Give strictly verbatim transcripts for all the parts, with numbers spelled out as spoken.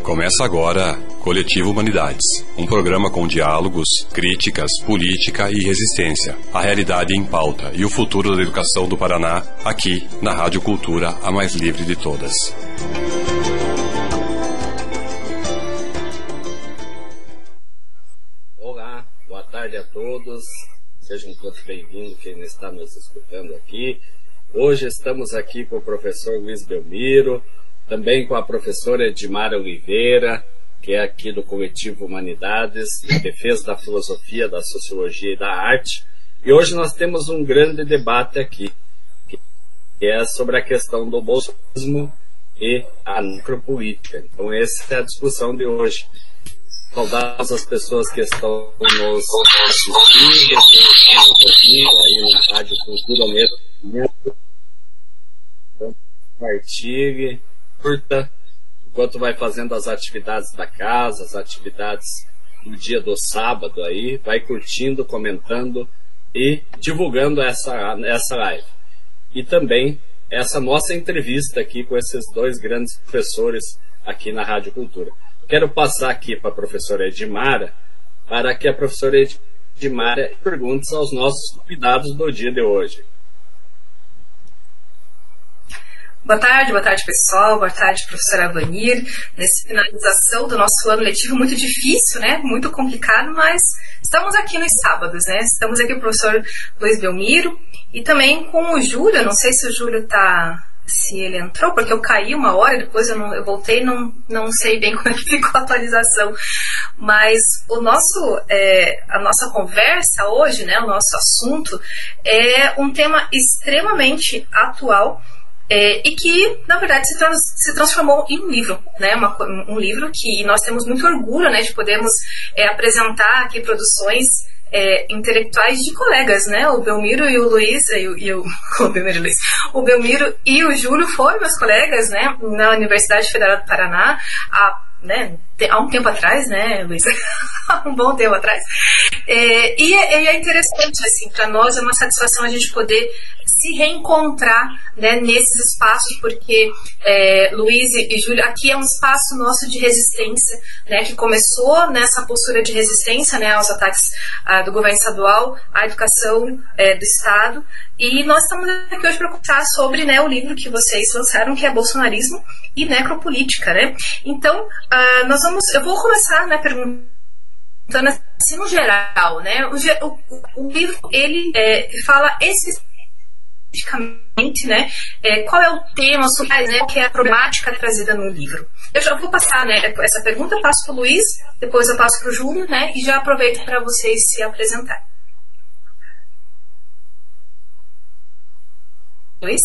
Começa agora Coletivo Humanidades, um programa com diálogos, críticas, política e resistência, a realidade em pauta e o futuro da educação do Paraná, aqui na Rádio Cultura, a mais livre de todas. Olá, boa tarde a todos, sejam todos bem-vindos quem está nos escutando aqui. Hoje estamos aqui com o professor Luiz Belmiro, também com a professora Edmara Oliveira, que é aqui do Coletivo Humanidades, em defesa da filosofia, da sociologia e da arte. E hoje nós temos um grande debate aqui, que é sobre a questão do bolsonarismo e a necropolítica. Então essa é a discussão de hoje. Saudamos as pessoas que estão nos assistindo, aí na Rádio Cultura mesmo. Compartilhe, curta, enquanto vai fazendo as atividades da casa, as atividades no dia do sábado aí, vai curtindo, comentando e divulgando essa, essa live. E também essa nossa entrevista aqui com esses dois grandes professores aqui na Rádio Cultura. Quero passar aqui para a professora Edmara, para que a professora Edmara pergunte aos nossos convidados do dia de hoje. Boa tarde, boa tarde pessoal, boa tarde professora Avanir. Nessa finalização do nosso ano letivo muito difícil, né? Muito complicado, mas estamos aqui nos sábados, né? Estamos aqui com o professor Luiz Belmiro e também com o Júlio. Não sei se o Júlio tá, se ele entrou, porque eu caí uma hora, depois eu, não, eu voltei, não, não sei bem como é que ficou a atualização. Mas o nosso, é, a nossa conversa hoje, né? O nosso assunto é um tema extremamente atual. É, e que, na verdade, se, trans, se transformou em um livro, né? Uma, um livro que nós temos muito orgulho, né, de podermos é, apresentar aqui produções é, intelectuais de colegas, né? O Belmiro e o Luiz, e o, e o, o, Belmiro e o, Luiz, o Belmiro e o Júlio foram meus colegas, né, na Universidade Federal do Paraná, há, né, há um tempo atrás, né, Luiz? Há um bom tempo atrás. É, e, é, e é interessante, assim, para nós é uma satisfação a gente poder se reencontrar, né, nesses espaços, porque é, Luiz e Júlio, aqui é um espaço nosso de resistência, né, que começou nessa postura de resistência, né, aos ataques ah, do governo estadual, à educação é, do Estado, e nós estamos aqui hoje para contar sobre, né, o livro que vocês lançaram, que é Bolsonarismo e Necropolítica, né. Então, ah, nós vamos, eu vou começar, né, perguntando assim, no geral, né, o, o, o livro, ele é, fala especificamente, né, é, qual é o tema, né, que é a problemática trazida no livro. Eu já vou passar, né, essa pergunta, eu passo para o Luiz, depois eu passo para o Júlio, né, e já aproveito para vocês se apresentarem. Luiz?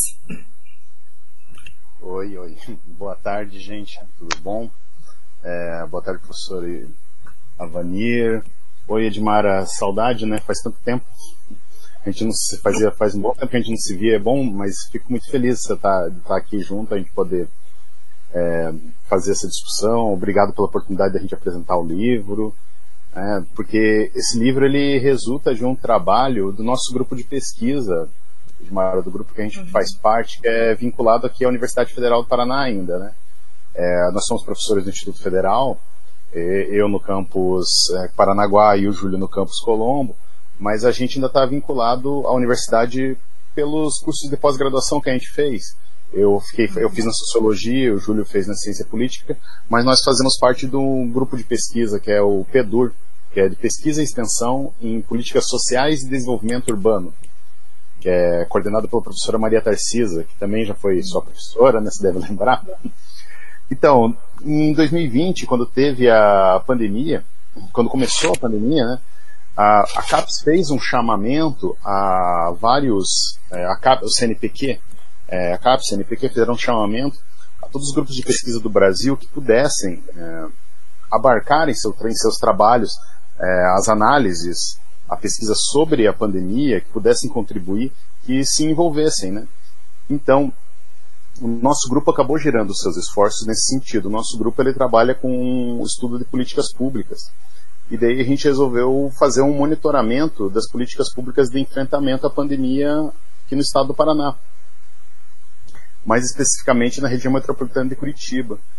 Oi, oi. Boa tarde, gente. Tudo bom? É, boa tarde, professor Avanir. Oi, Edmara. Saudade, né? Faz tanto tempo. A gente não se fazia, faz um bom tempo que a gente não se via, é bom, mas fico muito feliz de você estar, de estar aqui junto, a gente poder é, fazer essa discussão. Obrigado pela oportunidade de a gente apresentar o livro, é, porque esse livro ele resulta de um trabalho do nosso grupo de pesquisa, do grupo que a gente faz parte, que é vinculado aqui à Universidade Federal do Paraná ainda, né? É, nós somos professores do Instituto Federal, eu no campus é, Paranaguá e o Júlio no campus Colombo, mas a gente ainda está vinculado à universidade pelos cursos de pós-graduação que a gente fez. Eu, fiquei, eu fiz na Sociologia, o Júlio fez na Ciência Política, mas nós fazemos parte de um grupo de pesquisa que é o PEDUR, que é de Pesquisa e Extensão em Políticas Sociais e Desenvolvimento Urbano, que é coordenado pela professora Maria Tarcisa, que também já foi sua professora, né, você deve lembrar. Então, em dois mil e vinte, quando teve a pandemia, quando começou a pandemia, né, a, a CAPES fez um chamamento a vários, é, a CAPES, o C N P Q, é, a CAPES e o C N P Q fizeram um chamamento a todos os grupos de pesquisa do Brasil que pudessem é, abarcar em, seu, em seus trabalhos é, as análises, a pesquisa sobre a pandemia, que pudessem contribuir, que se envolvessem, né? Então, o nosso grupo acabou girando os seus esforços nesse sentido. O nosso grupo ele trabalha com o estudo de políticas públicas. E daí a gente resolveu fazer um monitoramento das políticas públicas de enfrentamento à pandemia aqui no estado do Paraná. Mais especificamente na região metropolitana de Curitiba.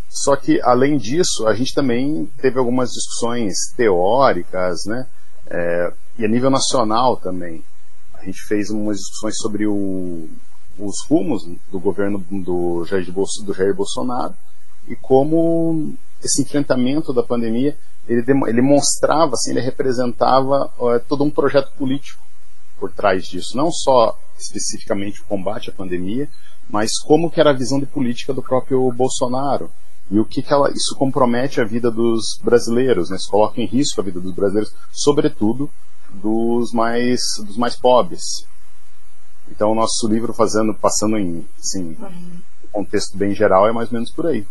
Só que, além disso, a gente também teve algumas discussões teóricas, né? É, e a nível nacional também. A gente fez umas discussões sobre o, os rumos do governo do Jair, do Jair Bolsonaro e como esse enfrentamento da pandemia, ele, ele mostrava, assim, ele representava é, todo um projeto político por trás disso. Não só especificamente o combate à pandemia, mas como que era a visão de política do próprio Bolsonaro. E o que, que ela, isso compromete a vida dos brasileiros, né? Isso coloca em risco a vida dos brasileiros, sobretudo dos mais, dos mais pobres. Então o nosso livro, fazendo, passando em assim, um contexto bem geral, é mais ou menos por aí.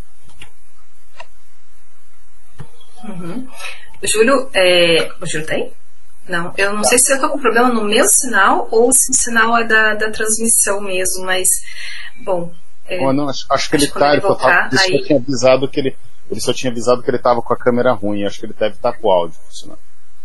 Uhum. Júlio, é... o Júlio tá aí? Não, eu não tá. sei se eu tô com problema no meu sinal ou se o sinal é da, da transmissão mesmo, mas, bom... É, oh, não, acho, acho que acho ele está, ele, voltar, ele, aí... só tinha avisado que ele, ele só tinha avisado que ele estava com a câmera ruim, acho que ele deve estar com o áudio funcionando.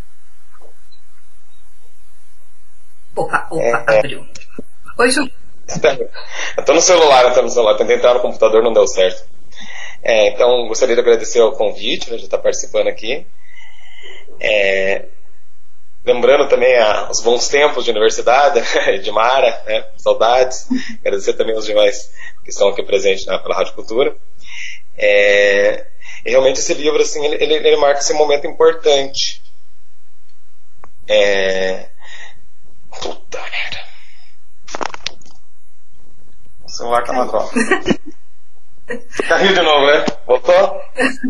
Opa, opa, é, abriu. Oi, Ju. Eu tô no celular, eu tô no celular, tentei entrar no computador, não deu certo. É, então, gostaria de agradecer o convite, né, de estar participando aqui. É, lembrando também a, os bons tempos de universidade, Edmara, né, saudades. Agradecer também aos demais que estão aqui presentes, né, pela Rádio Cultura. É, e realmente esse livro, assim, ele, ele, ele marca esse momento importante. É... Puta merda. O celular tá na troca. Caiu de novo, né? Voltou?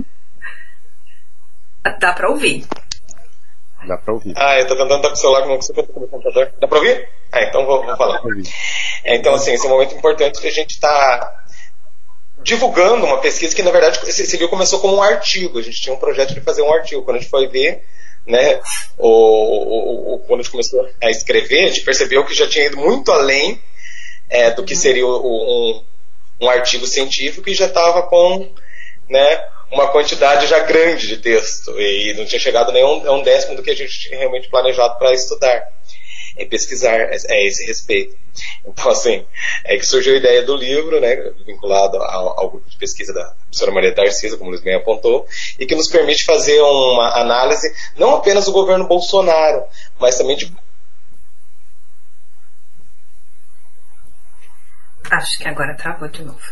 Dá pra ouvir. Dá pra ouvir. Ah, eu tô tentando estar com o celular, não consigo com o computador. Dá pra ouvir? Ah, então vou, vou falar. É, então, assim, esse é um momento importante que a gente está divulgando uma pesquisa que, na verdade, esse, esse livro começou como um artigo. A gente tinha um projeto de fazer um artigo. Quando a gente foi ver, né, o, o, o, quando a gente começou a escrever, a gente percebeu que já tinha ido muito além é, do que seria o, um, um artigo científico e já estava com, né, uma quantidade já grande de texto e não tinha chegado nem a um décimo do que a gente tinha realmente planejado para estudar e pesquisar a, a esse respeito. Então, assim, é que surgiu a ideia do livro, né, vinculado ao, ao grupo de pesquisa da professora Maria Tarcísio, como o Luiz bem apontou, e que nos permite fazer uma análise não apenas do governo Bolsonaro, mas também de... Acho que agora travou de novo.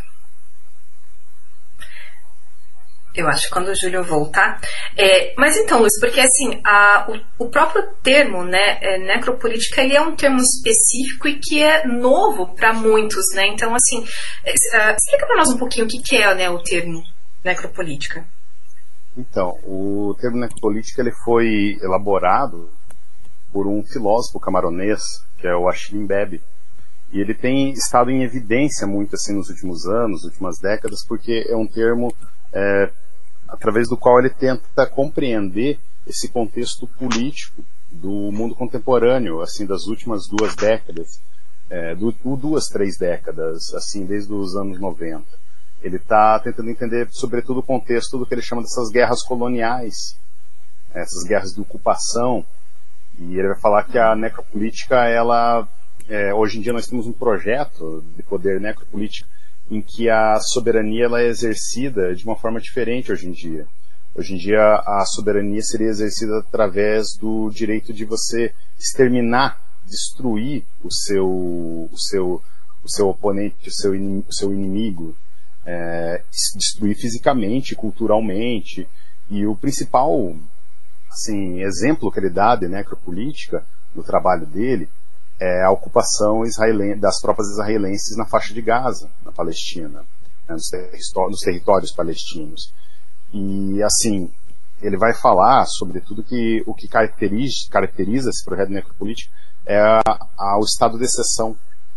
Eu acho que quando o Júlio voltar... É, mas então, Luiz, porque assim, a, o, o próprio termo, né, é, necropolítica, ele é um termo específico e que é novo para muitos, né? Então, assim, é, explica para nós um pouquinho o que, que é, né, o termo necropolítica. Então, o termo necropolítica, ele foi elaborado por um filósofo camaronês, que é o Achille Mbembe. E ele tem estado em evidência muito assim nos últimos anos, nas últimas décadas, porque é um termo é, através do qual ele tenta compreender esse contexto político do mundo contemporâneo, assim, das últimas duas décadas, é, do, duas, três décadas, assim, desde os anos noventa. Ele está tentando entender, sobretudo, o contexto do que ele chama dessas guerras coloniais, essas guerras de ocupação. E ele vai falar que a necropolítica, ela... É, hoje em dia nós temos um projeto de poder necropolítico em que a soberania ela é exercida de uma forma diferente hoje em dia. Hoje em dia a soberania seria exercida através do direito de você exterminar, destruir o seu, o seu, o seu oponente, o seu, in, o seu inimigo, é, destruir fisicamente, culturalmente. E o principal assim, exemplo que ele dá de necropolítica no trabalho dele é a ocupação israelen- das tropas israelenses na faixa de Gaza, na Palestina, né, nos, terri- nos territórios palestinos. E, assim, ele vai falar, sobretudo, que o que caracteriza, caracteriza esse projeto necropolítico é a, a, o estado de exceção.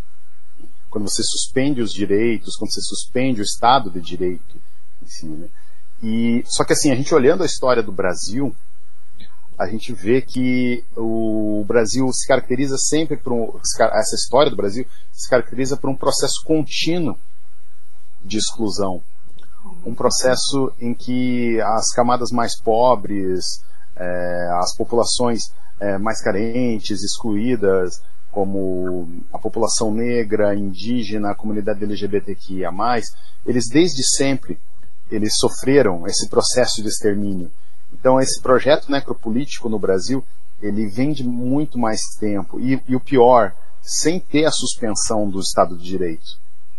Quando você suspende os direitos, quando você suspende o Estado de Direito em si, né? E, só que, assim, a gente olhando a história do Brasil, a gente vê que o Brasil se caracteriza sempre por um, essa história do Brasil se caracteriza por um processo contínuo de exclusão, um processo em que as camadas mais pobres, é, as populações é, mais carentes, excluídas, como a população negra, indígena, a comunidade L G B T Q I A mais, eles desde sempre eles sofreram esse processo de extermínio. Então esse projeto necropolítico no Brasil, ele vem de muito mais tempo, e, e o pior, sem ter a suspensão do Estado de Direito.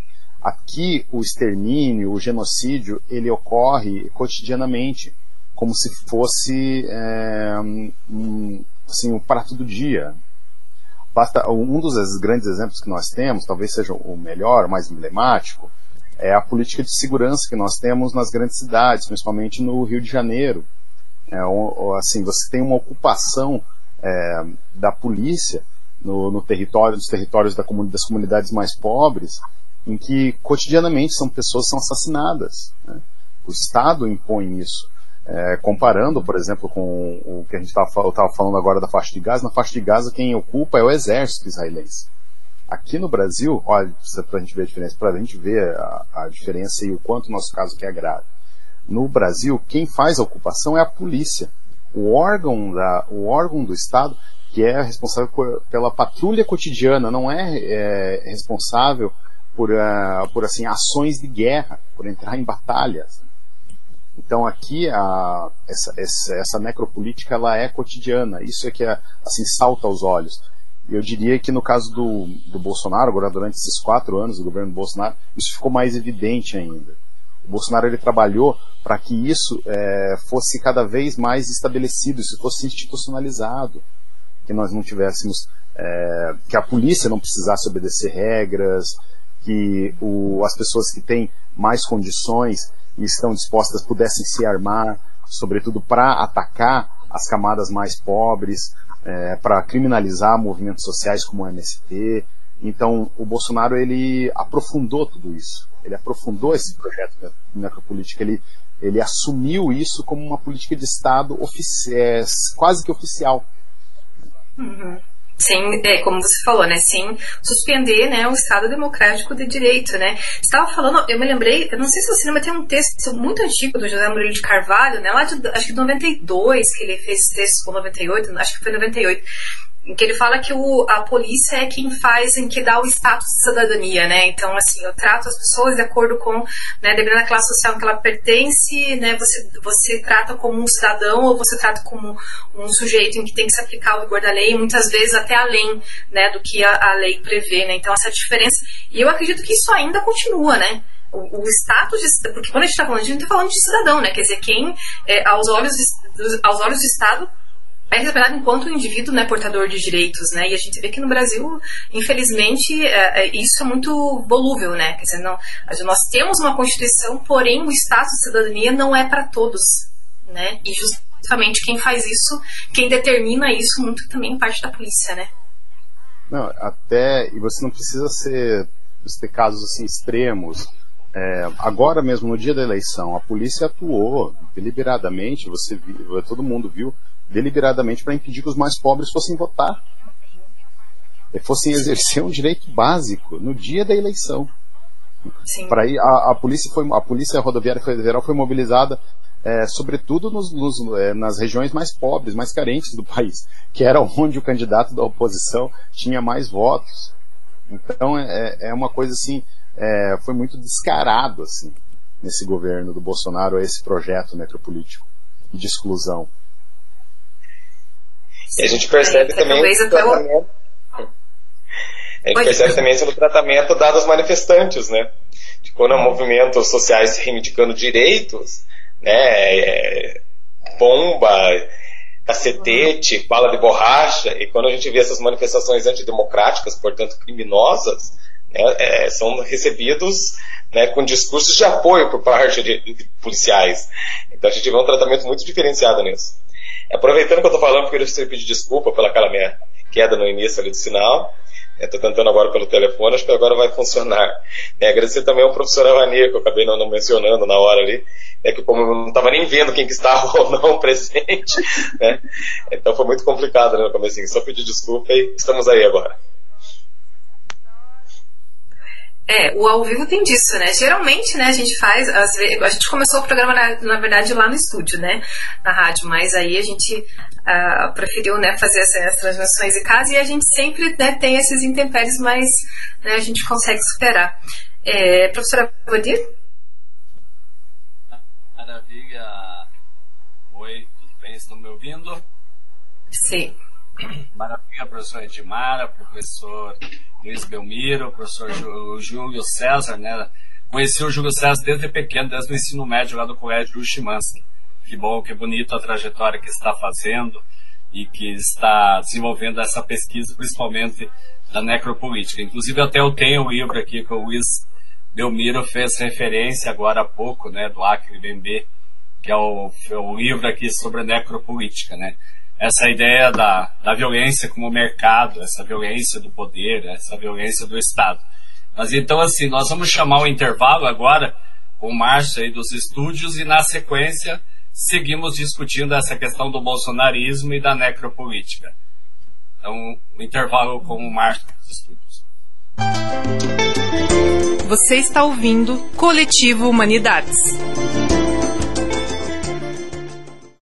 Aqui o extermínio, o genocídio, ele ocorre cotidianamente, como se fosse é, um, assim, um prato do dia. Basta, um dos grandes exemplos que nós temos, talvez seja o melhor, o mais emblemático, é a política de segurança que nós temos nas grandes cidades, principalmente no Rio de Janeiro. É, assim, você tem uma ocupação é, da polícia no, no território, nos territórios da comuni- das comunidades mais pobres, em que cotidianamente são pessoas que são assassinadas, né? O Estado impõe isso. É, comparando, por exemplo, com o que a gente estava falando agora da faixa de Gaza, na faixa de Gaza quem ocupa é o exército israelense. Aqui no Brasil, olha, para a gente ver a diferença, para a gente ver a, a diferença e o quanto o nosso caso aqui é grave. No Brasil, quem faz a ocupação é a polícia. O órgão, da, o órgão do Estado, que é responsável por, pela patrulha cotidiana, não é, é responsável por, uh, por assim, ações de guerra, por entrar em batalhas. Então aqui a, essa, essa, essa necropolítica ela é cotidiana, isso é que é, assim, salta aos olhos. E eu diria que no caso do, do Bolsonaro, agora durante esses quatro anos do governo do Bolsonaro, isso ficou mais evidente ainda. O Bolsonaro ele trabalhou para que isso é, fosse cada vez mais estabelecido, isso fosse institucionalizado, que nós não tivéssemos, é, que a polícia não precisasse obedecer regras, que o, as pessoas que têm mais condições e estão dispostas pudessem se armar, sobretudo para atacar as camadas mais pobres, é, para criminalizar movimentos sociais como o M S T. Então o Bolsonaro ele aprofundou tudo isso, ele aprofundou esse projeto de necropolítica, ele, ele assumiu isso como uma política de Estado ofici- é, quase que oficial. Uhum. Sem, é, como você falou, né, sem suspender, né, o Estado Democrático de Direito, né. Você estava falando, eu me lembrei, eu não sei se você lembra, tem um texto muito antigo do José Murilo de Carvalho, né, lá de, acho que de noventa e dois, que ele fez esse texto, ou noventa e oito, acho que foi noventa e oito, em que ele fala que o, a polícia é quem faz, em que dá o status de cidadania, né, então, assim, eu trato as pessoas de acordo com, né, dependendo da classe social em que ela pertence, né, você, você trata como um cidadão ou você trata como um sujeito em que tem que se aplicar o rigor da lei, muitas vezes até além, né, do que a, a lei prevê, né, então essa diferença, e eu acredito que isso ainda continua, né, o, o status de, porque quando a gente está falando, a gente está falando de cidadão, né, quer dizer, quem, é, aos olhos de, aos olhos do Estado, é respeitado enquanto um indivíduo, né, portador de direitos, né, e a gente vê que no Brasil, infelizmente, é, é, isso é muito volúvel, né, quer dizer, não, nós temos uma Constituição, porém o status de cidadania não é para todos, né, e justamente quem faz isso, quem determina isso muito também parte da polícia, né. Não, até, e você não precisa ser, ter casos assim extremos. É, agora mesmo, no dia da eleição, a polícia atuou deliberadamente, você viu, todo mundo viu, deliberadamente para impedir que os mais pobres fossem votar, e fossem exercer um direito básico no dia da eleição. Para aí, a, a polícia foi, a polícia rodoviária federal foi mobilizada, é, sobretudo nos, nos, é, nas regiões mais pobres, mais carentes do país, que era onde o candidato da oposição tinha mais votos. Então é, é uma coisa assim, é, foi muito descarado assim nesse governo do Bolsonaro esse projeto necropolítico de exclusão. E a gente percebe é, também o tratamento, a gente Oi. percebe também esse tratamento dado aos manifestantes, né? De quando há movimentos sociais reivindicando direitos, né? É, bomba, cacetete, uhum. bala de borracha, e quando a gente vê essas manifestações antidemocráticas, portanto criminosas, né, é, são recebidos, né, com discursos de apoio por parte de, de policiais. Então a gente vê um tratamento muito diferenciado nisso. Aproveitando que eu estou falando, porque eu queria pedir desculpa pela aquela minha queda no início ali do sinal. Estou tentando agora pelo telefone, acho que agora vai funcionar. É, agradecer também ao professor Avanir, que eu acabei não, não mencionando na hora ali, é que como eu não estava nem vendo quem que estava ou não presente, né? Então foi muito complicado, né, no comecinho. Só pedir desculpa e estamos aí agora. É, o ao vivo tem disso, né? Geralmente, né, a gente faz, às vezes, a gente começou o programa, na, na verdade, lá no estúdio, né, na rádio, mas aí a gente uh, preferiu, né, fazer essas transmissões em casa e a gente sempre, né, tem esses intempéries, mas, né, a gente consegue superar. É, professora Vadir? Maravilha. Oi, tudo bem? Estão me ouvindo? Sim. Maravilha, professor Edmara, professor Luiz Belmiro, professor Júlio César, né? Conheci o Júlio César desde pequeno, desde o ensino médio lá do Colégio Ushimansky. Que bom, que bonito a trajetória que está fazendo e que está desenvolvendo essa pesquisa, principalmente da necropolítica. Inclusive, até eu tenho um livro aqui que o Luiz Belmiro fez referência agora há pouco, né, do Acre Bembe, que é o, é o livro aqui sobre a necropolítica, né? Essa ideia da, da violência como mercado, essa violência do poder, essa violência do Estado. Mas então, assim, nós vamos chamar o intervalo agora com o Márcio aí dos estúdios e, na sequência, seguimos discutindo essa questão do bolsonarismo e da necropolítica. Então, o intervalo com o Márcio dos estúdios. Você está ouvindo Coletivo Humanidades.